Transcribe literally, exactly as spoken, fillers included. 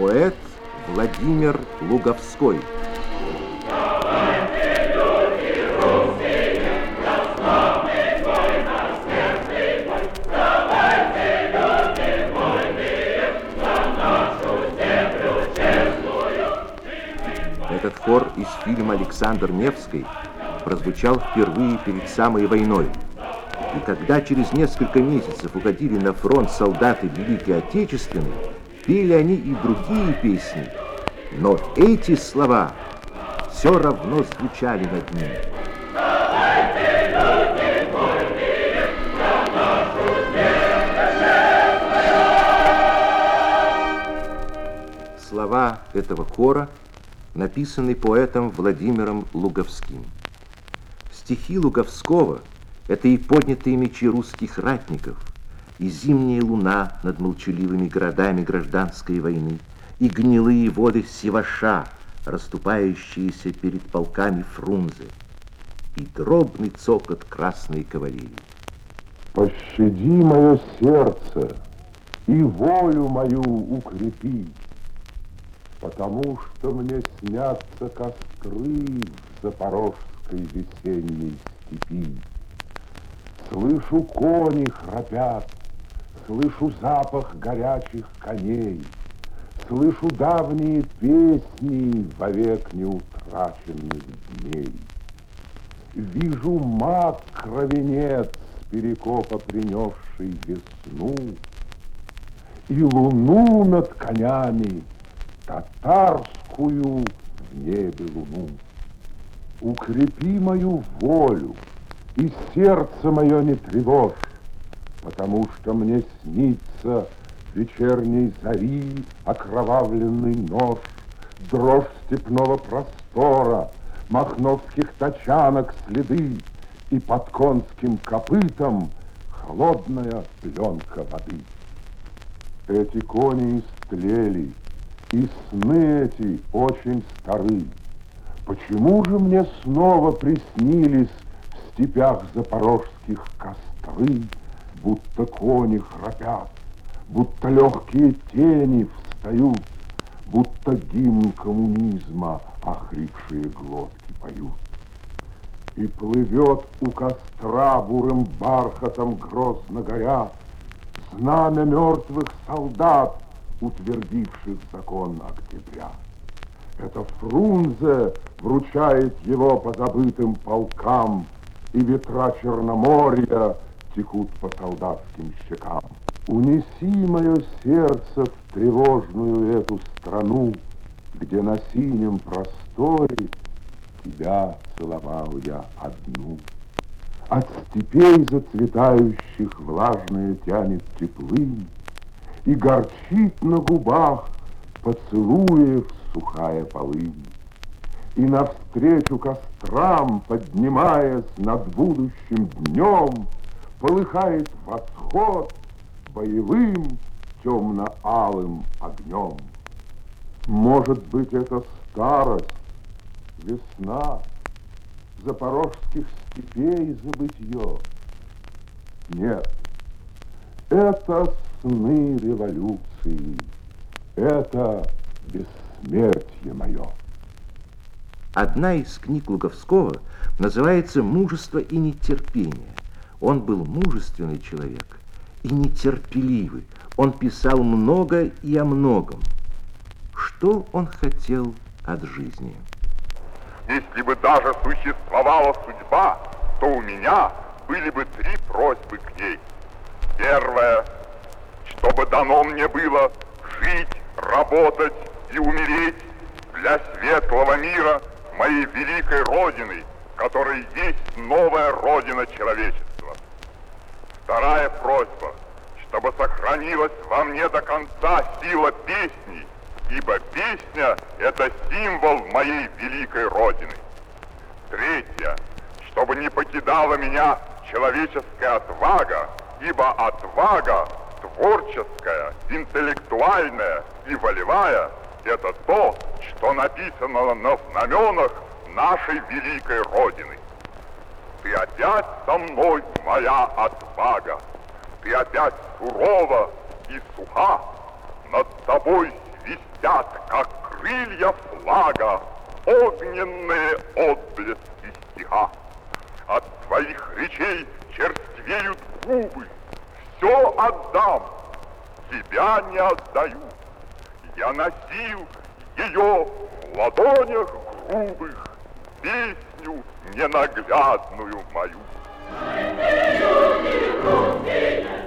Поэт Владимир Луговской. Этот хор из фильма «Александр Невский» прозвучал впервые перед самой войной. И когда через несколько месяцев уходили на фронт солдаты Великой Отечественной, пели они и другие песни, но эти слова все равно звучали над ними. Слова этого хора написаны поэтом Владимиром Луговским. Стихи Луговского — это и поднятые мечи русских ратников, и зимняя луна над молчаливыми городами гражданской войны, и гнилые воды Севаша, расступающиеся перед полками Фрунзе, и дробный цокот красной кавалерии. Пощади мое сердце и волю мою укрепи, потому что мне снятся костры в запорожской весенней степи. Слышу, кони храпят, слышу запах горячих коней, слышу давние песни вовек неутраченных дней. Вижу мак кровенец перекопа принесший весну, и луну над конями, татарскую в небе луну. Укрепи мою волю, и сердце мое не тревожь, потому что мне снится вечерней зари окровавленный нож, дрожь степного простора, махновских тачанок следы, и под конским копытом холодная пленка воды. Эти кони истлели, и сны эти очень стары. Почему же мне снова приснились в степях запорожских костры, будто кони храпят, будто легкие тени встают, будто гимн коммунизма охрипшие глотки поют? И плывет у костра бурым бархатом грозно горя знамя мертвых солдат, утвердивших закон октября. Это Фрунзе вручает его по забытым полкам, и ветра Черноморья текут по солдатским щекам. Унеси мое сердце в тревожную эту страну, где на синем просторе тебя целовал я одну. От степей зацветающих влажное тянет теплынь, и горчит на губах поцелуев сухая полынь. И навстречу кострам, поднимаясь над будущим днем, полыхает восход боевым темно-алым огнем. Может быть, это старость, весна, запорожских степей забытье? Нет, это сны революции, это бессмертие мое. Одна из книг Луговского называется «Мужество и нетерпение». Он был мужественный человек и нетерпеливый. Он писал много и о многом. Что он хотел от жизни? Если бы даже существовала судьба, то у меня были бы три просьбы к ней. Первая, чтобы дано мне было жить, работать и умереть для светлого мира моей великой Родины, которая есть новая Родина человечества. Вторая просьба, чтобы сохранилась во мне до конца сила песни, ибо песня – это символ моей великой Родины. Третья, чтобы не покидала меня человеческая отвага, ибо отвага творческая, интеллектуальная и волевая – это то, что написано на знаменах нашей великой Родины. Ты опять со мной, моя отвага, ты опять сурова и суха, над тобой свистят, как крылья флага, огненные отблески стиха. От твоих речей черствеют губы. Все отдам, тебя не отдаю. Я носил ее в ладонях грубых, песню ненаглядную мою. Мы люди, русские!